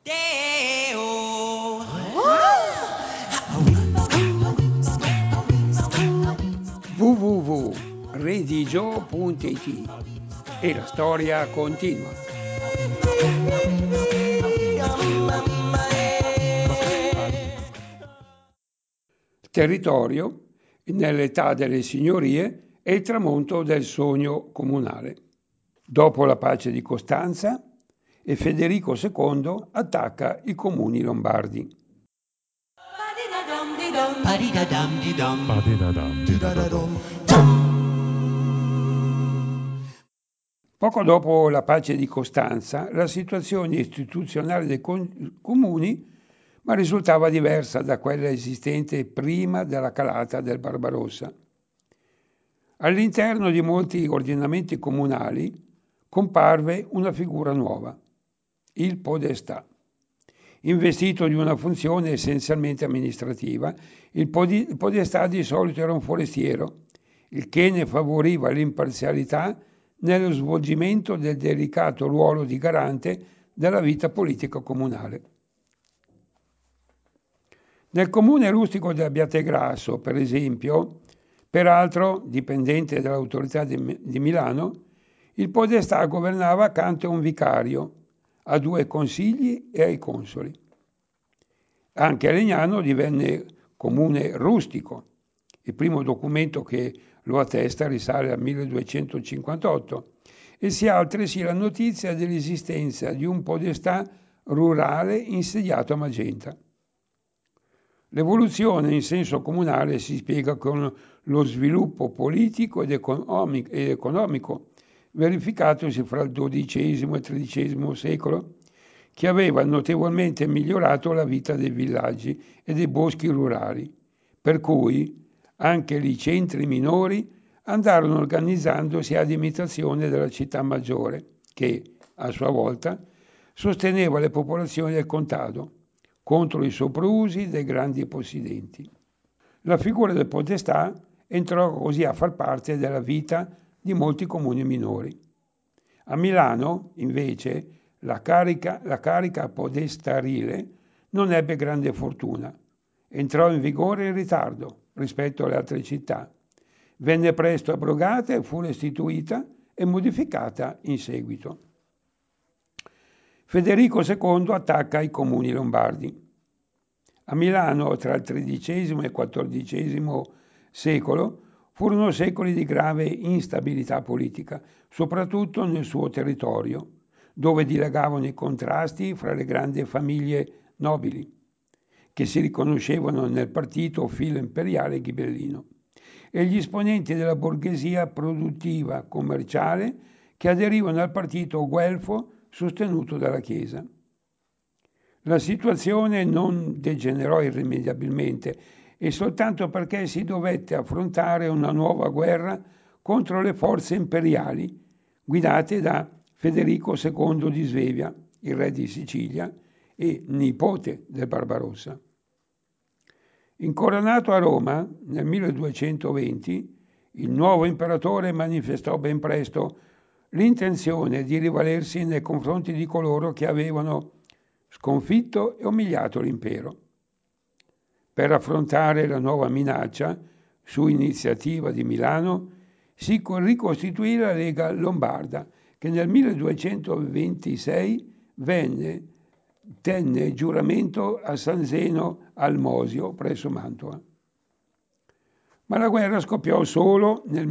www.redigio.it e la storia continua. Territorio, nell'età delle signorie, è il tramonto del sogno comunale. Dopo la pace di Costanza, e Federico II attacca i comuni lombardi. Poco dopo la pace di Costanza, la situazione istituzionale dei comuni risultava diversa da quella esistente prima della calata del Barbarossa. All'interno di molti ordinamenti comunali comparve una figura nuova, il podestà. Investito di una funzione essenzialmente amministrativa, il podestà di solito era un forestiero, il che ne favoriva l'imparzialità nello svolgimento del delicato ruolo di garante della vita politica comunale. Nel comune rustico di Abbiategrasso, per esempio, peraltro dipendente dall'autorità di Milano, il podestà governava accanto a un vicario, a 2 consigli e ai consoli. Anche a Legnano divenne comune rustico. Il primo documento che lo attesta risale al 1258 e si ha altresì la notizia dell'esistenza di un podestà rurale insediato a Magenta. L'evoluzione in senso comunale si spiega con lo sviluppo politico ed economico verificatosi fra il XII e il XIII secolo, che aveva notevolmente migliorato la vita dei villaggi e dei boschi rurali, per cui anche i centri minori andarono organizzandosi ad imitazione della città maggiore, che, a sua volta, sosteneva le popolazioni del contado contro i soprusi dei grandi possidenti. La figura del podestà entrò così a far parte della vita di molti comuni minori. A Milano, invece, la carica podestarile non ebbe grande fortuna. Entrò in vigore in ritardo rispetto alle altre città. Venne presto abrogata e fu restituita e modificata in seguito. Federico II attacca i comuni lombardi. A Milano, tra il XIII e il XIV secolo, furono secoli di grave instabilità politica, soprattutto nel suo territorio, dove dilagavano i contrasti fra le grandi famiglie nobili, che si riconoscevano nel partito filo imperiale ghibellino, e gli esponenti della borghesia produttiva commerciale che aderivano al partito guelfo sostenuto dalla Chiesa. La situazione non degenerò irrimediabilmente e soltanto perché si dovette affrontare una nuova guerra contro le forze imperiali guidate da Federico II di Svevia, il re di Sicilia e nipote del Barbarossa. Incoronato a Roma nel 1220, il nuovo imperatore manifestò ben presto l'intenzione di rivalersi nei confronti di coloro che avevano sconfitto e umiliato l'impero. Per affrontare la nuova minaccia, su iniziativa di Milano, si ricostituì la Lega Lombarda, che nel 1226 tenne giuramento a San Zeno al Mosio, presso Mantova. Ma la guerra scoppiò solo nel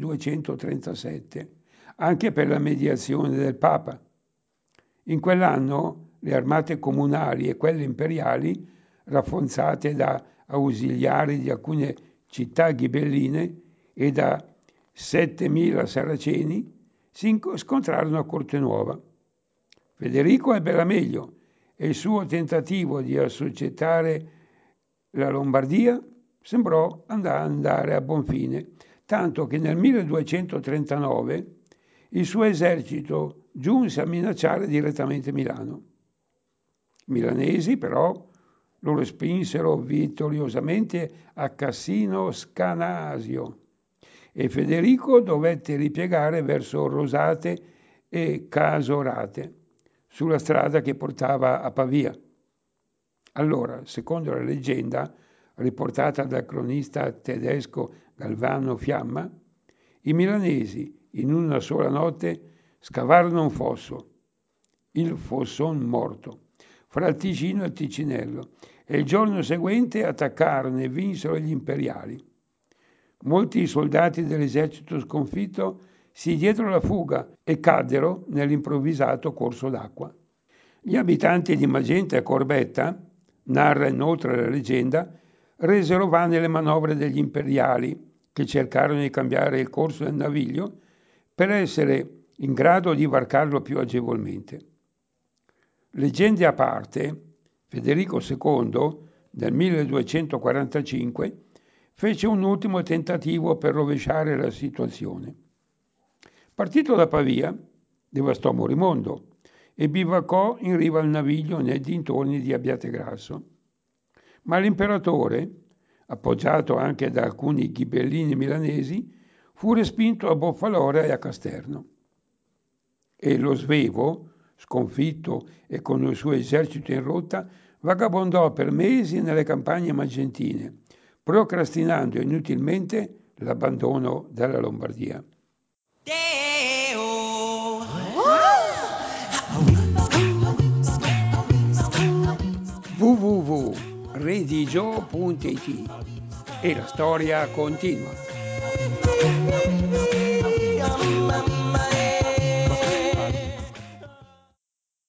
1237, anche per la mediazione del Papa. In quell'anno le armate comunali e quelle imperiali, rafforzate da ausiliari di alcune città ghibelline e da 7.000 saraceni, si scontrarono a Corte Nuova. Federico ebbe la meglio e il suo tentativo di assoggettare la Lombardia sembrò andare a buon fine, tanto che nel 1239 il suo esercito giunse a minacciare direttamente Milano. I milanesi, però, lo respinsero vittoriosamente a Cassino Scanasio e Federico dovette ripiegare verso Rosate e Casorate, sulla strada che portava a Pavia. Allora, secondo la leggenda, riportata dal cronista tedesco Galvano Fiamma, i milanesi in una sola notte scavarono un fosso, il Fosson Morto, fra il Ticino e il Ticinello, e il giorno seguente attaccarono e vinsero gli imperiali. Molti soldati dell'esercito sconfitto si diedero la fuga e caddero nell'improvvisato corso d'acqua. Gli abitanti di Magenta e Corbetta, narra inoltre la leggenda, resero vane le manovre degli imperiali, che cercarono di cambiare il corso del naviglio per essere in grado di varcarlo più agevolmente. Leggende a parte, Federico II, nel 1245, fece un ultimo tentativo per rovesciare la situazione. Partito da Pavia, devastò Morimondo e bivaccò in riva al naviglio nei dintorni di Abbiategrasso. Ma l'imperatore, appoggiato anche da alcuni ghibellini milanesi, fu respinto a Boffalora e a Casterno. E lo Svevo, sconfitto e con il suo esercito in rotta, vagabondò per mesi nelle campagne magentine, procrastinando inutilmente l'abbandono della Lombardia. www.redigio.it e la storia continua.